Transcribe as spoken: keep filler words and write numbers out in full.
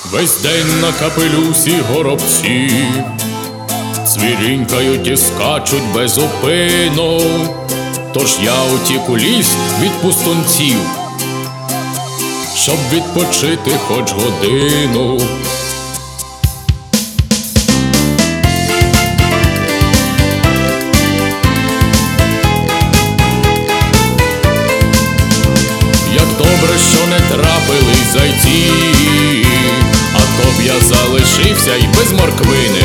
Весь день на капелюсі горобці цвірінькають і скачуть без упину. Тож я утік у ліс від пустунців, щоб відпочити хоч годину. Як добре, що не трапились зайці, а то б я залишився й без морквини.